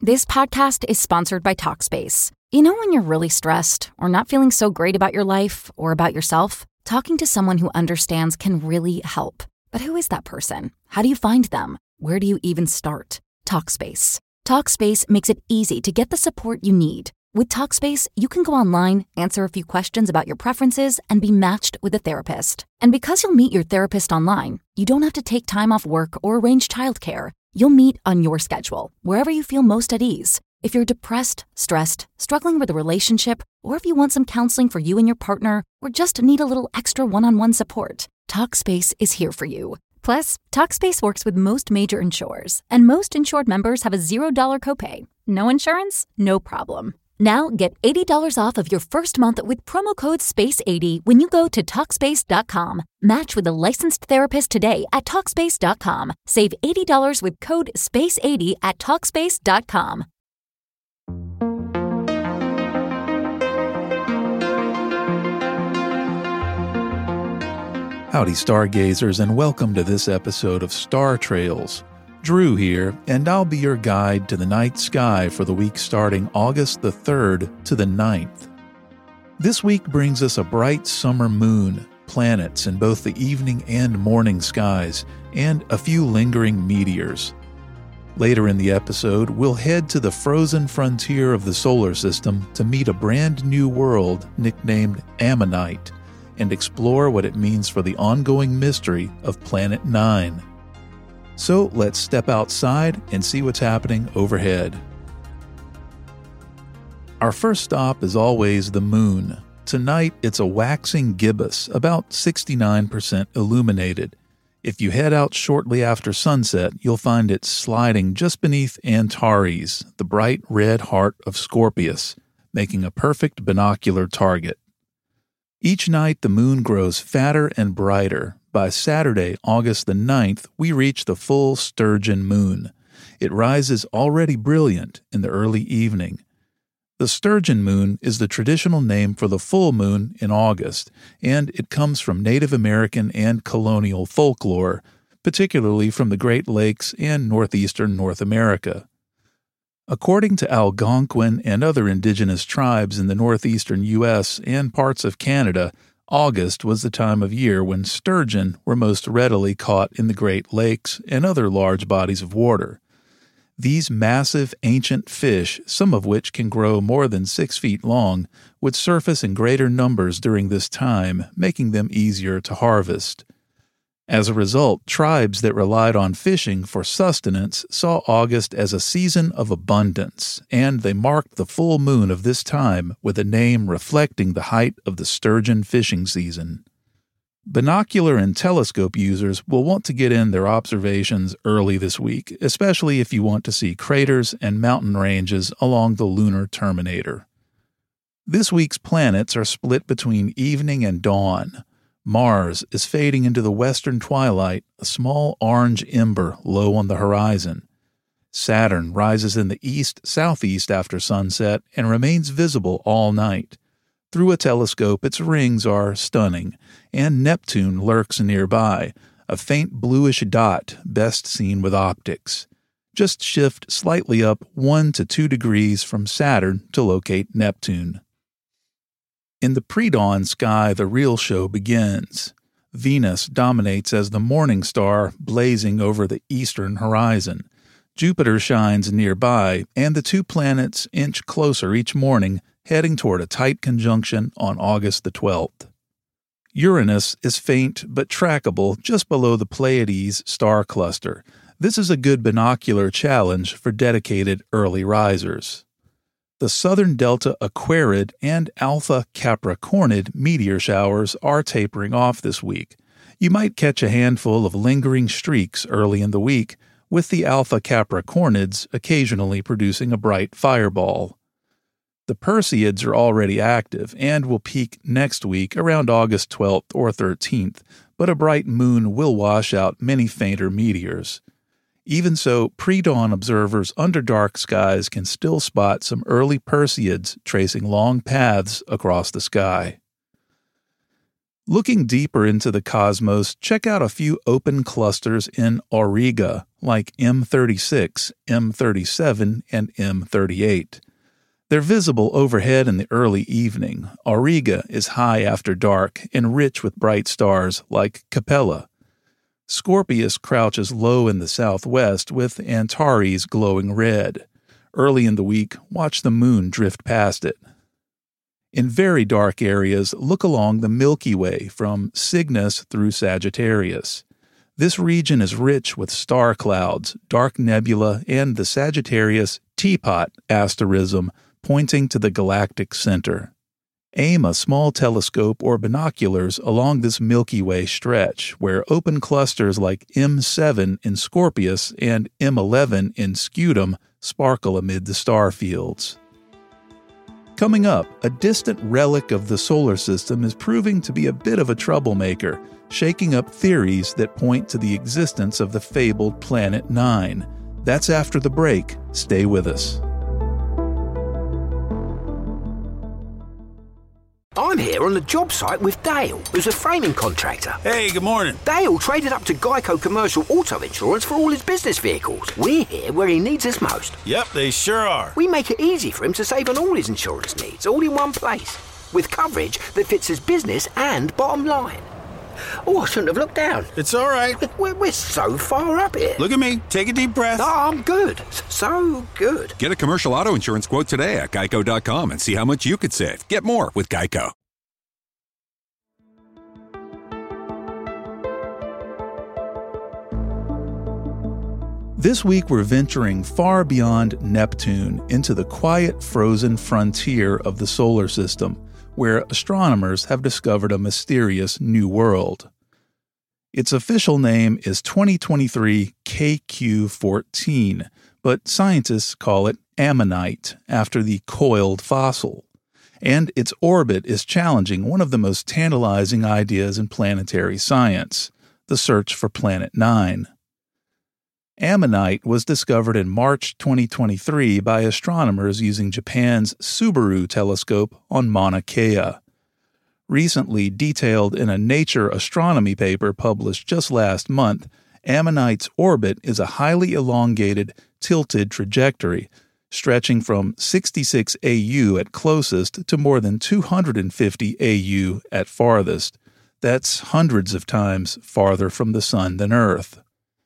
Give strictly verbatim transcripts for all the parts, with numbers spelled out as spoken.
This podcast is sponsored by Talkspace. You know when you're really stressed or not feeling so great about your life or about yourself? Talking to someone who understands can really help. But who is that person? How do you find them? Where do you even start? Talkspace. Talkspace makes it easy to get the support you need. With Talkspace, you can go online, answer a few questions about your preferences, and be matched with a therapist. And because you'll meet your therapist online, you don't have to take time off work or arrange childcare. You'll meet on your schedule, wherever you feel most at ease. If you're depressed, stressed, struggling with a relationship, or if you want some counseling for you and your partner, or just need a little extra one-on-one support, Talkspace is here for you. Plus, Talkspace works with most major insurers, and most insured members have a zero dollars copay. No insurance? No problem. Now get eighty dollars off of your first month with promo code space eighty when you go to Talkspace dot com. Match with a licensed therapist today at Talkspace dot com. Save eighty dollars with code space eighty at Talkspace dot com. Howdy, stargazers, and welcome to this episode of Star Trails. Drew here, and I'll be your guide to the night sky for the week starting August the third to the ninth. This week brings us a bright summer moon, planets in both the evening and morning skies, and a few lingering meteors. Later in the episode, we'll head to the frozen frontier of the solar system to meet a brand new world nicknamed Ammonite, and explore what it means for the ongoing mystery of Planet Nine. So let's step outside and see what's happening overhead. Our first stop is always the moon. Tonight it's a waxing gibbous, about sixty-nine percent illuminated. If you head out shortly after sunset, you'll find it sliding just beneath Antares, the bright red heart of Scorpius, making a perfect binocular target. Each night the moon grows fatter and brighter. By Saturday, August the ninth, we reach the full sturgeon moon. It rises already brilliant in the early evening. The sturgeon moon is the traditional name for the full moon in August, and it comes from Native American and colonial folklore, particularly from the Great Lakes and northeastern North America. According to Algonquin and other indigenous tribes in the northeastern U S and parts of Canada, August was the time of year when sturgeon were most readily caught in the Great Lakes and other large bodies of water. These massive ancient fish, some of which can grow more than six feet long, would surface in greater numbers during this time, making them easier to harvest. As a result, tribes that relied on fishing for sustenance saw August as a season of abundance, and they marked the full moon of this time with a name reflecting the height of the sturgeon fishing season. Binocular and telescope users will want to get in their observations early this week, especially if you want to see craters and mountain ranges along the lunar terminator. This week's planets are split between evening and dawn. Mars is fading into the western twilight, a small orange ember low on the horizon. Saturn rises in the east-southeast after sunset and remains visible all night. Through a telescope, its rings are stunning, and Neptune lurks nearby, a faint bluish dot best seen with optics. Just shift slightly up one to two degrees from Saturn to locate Neptune. In the pre-dawn sky, the real show begins. Venus dominates as the morning star blazing over the eastern horizon. Jupiter shines nearby, and the two planets inch closer each morning, heading toward a tight conjunction on August the twelfth. Uranus is faint but trackable just below the Pleiades star cluster. This is a good binocular challenge for dedicated early risers. The southern Delta Aquarid and Alpha Capricornid meteor showers are tapering off this week. You might catch a handful of lingering streaks early in the week, with the Alpha Capricornids occasionally producing a bright fireball. The Perseids are already active and will peak next week around August twelfth or thirteenth, but a bright moon will wash out many fainter meteors. Even so, pre-dawn observers under dark skies can still spot some early Perseids tracing long paths across the sky. Looking deeper into the cosmos, check out a few open clusters in Auriga, like M thirty-six, M thirty-seven, and M thirty-eight. They're visible overhead in the early evening. Auriga is high after dark and rich with bright stars like Capella. Scorpius crouches low in the southwest with Antares glowing red. Early in the week, watch the moon drift past it. In very dark areas, look along the Milky Way from Cygnus through Sagittarius. This region is rich with star clouds, dark nebula, and the Sagittarius teapot asterism pointing to the galactic center. Aim a small telescope or binoculars along this Milky Way stretch, where open clusters like M seven in Scorpius and M eleven in Scutum sparkle amid the star fields. Coming up, a distant relic of the solar system is proving to be a bit of a troublemaker, shaking up theories that point to the existence of the fabled Planet Nine. That's after the break. Stay with us. I'm here on the job site with Dale, who's a framing contractor. Hey, good morning. Dale traded up to Geico Commercial Auto Insurance for all his business vehicles. We're here where he needs us most. Yep, they sure are. We make it easy for him to save on all his insurance needs, all in one place, with coverage that fits his business and bottom line. Oh, I shouldn't have looked down. It's all right. We're, we're so far up here. Look at me. Take a deep breath. Oh, I'm good. So good. Get a commercial auto insurance quote today at geico dot com and see how much you could save. Get more with Geico. This week we're venturing far beyond Neptune into the quiet, frozen frontier of the solar system, where astronomers have discovered a mysterious new world. Its official name is twenty twenty-three K Q fourteen, but scientists call it Ammonite, after the coiled fossil. And its orbit is challenging one of the most tantalizing ideas in planetary science, the search for Planet Nine. Ammonite was discovered in March twenty twenty-three by astronomers using Japan's Subaru telescope on Mauna Kea. Recently detailed in a Nature astronomy paper published just last month, Ammonite's orbit is a highly elongated, tilted trajectory, stretching from sixty-six A U at closest to more than two hundred fifty A U at farthest. That's hundreds of times farther from the Sun than Earth.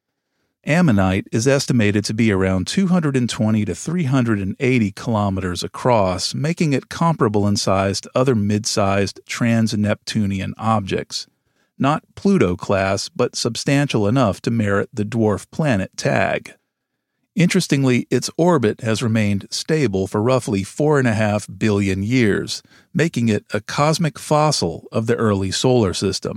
Ammonite is estimated to be around two hundred twenty to three hundred eighty kilometers across, making it comparable in size to other mid-sized trans-Neptunian objects. Not Pluto-class, but substantial enough to merit the dwarf planet tag. Interestingly, its orbit has remained stable for roughly four and a half billion years, making it a cosmic fossil of the early solar system.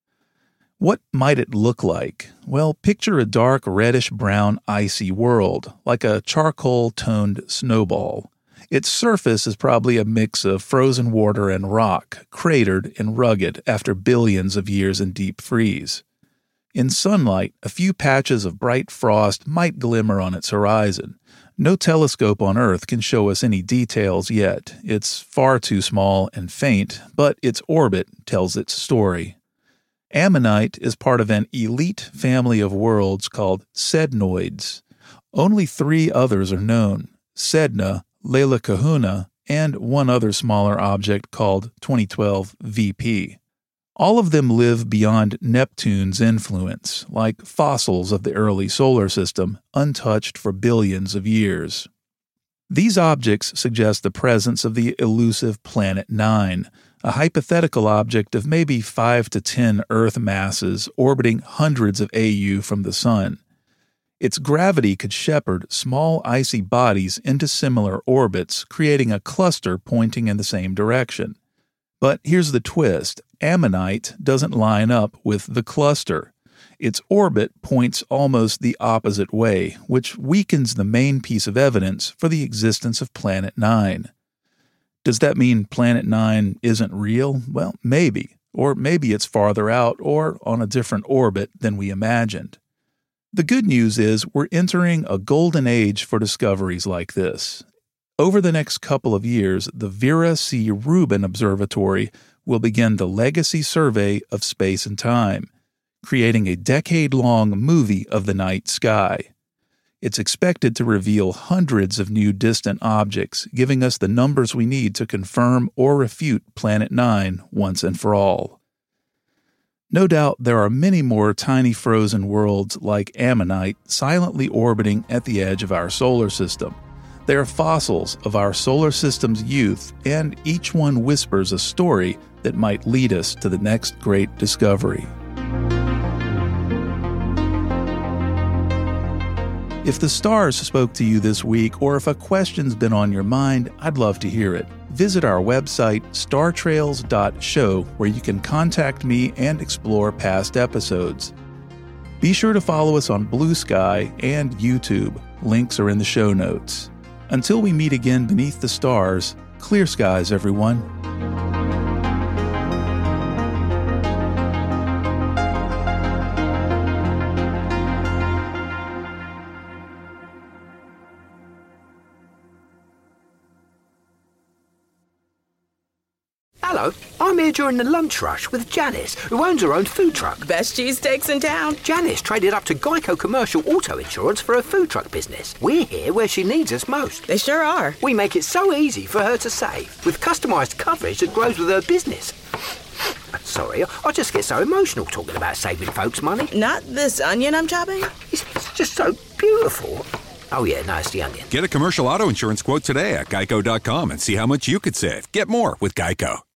What might it look like? Well, picture a dark reddish-brown icy world, like a charcoal-toned snowball. Its surface is probably a mix of frozen water and rock, cratered and rugged after billions of years in deep freeze. In sunlight, a few patches of bright frost might glimmer on its horizon. No telescope on Earth can show us any details yet. It's far too small and faint, but its orbit tells its story. Ammonite is part of an elite family of worlds called Sednoids. Only three others are known: Sedna, Leilakahuna, and one other smaller object called twenty twelve V P. All of them live beyond Neptune's influence, like fossils of the early solar system, untouched for billions of years. These objects suggest the presence of the elusive Planet Nine, a hypothetical object of maybe five to ten Earth masses orbiting hundreds of A U from the Sun. Its gravity could shepherd small icy bodies into similar orbits, creating a cluster pointing in the same direction. But here's the twist: Ammonite doesn't line up with the cluster. Its orbit points almost the opposite way, which weakens the main piece of evidence for the existence of Planet Nine. Does that mean Planet Nine isn't real? Well, maybe. Or maybe it's farther out or on a different orbit than we imagined. The good news is we're entering a golden age for discoveries like this. Over the next couple of years, the Vera C. Rubin Observatory will begin the legacy survey of space and time, creating a decade-long movie of the night sky. It's expected to reveal hundreds of new distant objects, giving us the numbers we need to confirm or refute Planet Nine once and for all. No doubt there are many more tiny frozen worlds like Ammonite silently orbiting at the edge of our solar system. They are fossils of our solar system's youth, and each one whispers a story that might lead us to the next great discovery. If the stars spoke to you this week, or if a question's been on your mind, I'd love to hear it. Visit our website, star trails dot show, where you can contact me and explore past episodes. Be sure to follow us on Blue Sky and YouTube. Links are in the show notes. Until we meet again beneath the stars, clear skies, everyone. Hello, I'm here during the lunch rush with Janice, who owns her own food truck. Best cheesesteaks in town. Janice traded up to Geico Commercial Auto Insurance for her food truck business. We're here where she needs us most. They sure are. We make it so easy for her to save, with customised coverage that grows with her business. Sorry, I just get so emotional talking about saving folks money. Not this onion I'm chopping? It's, it's just so beautiful. Oh yeah, no, it's the onion. Get a commercial auto insurance quote today at geico dot com and see how much you could save. Get more with Geico.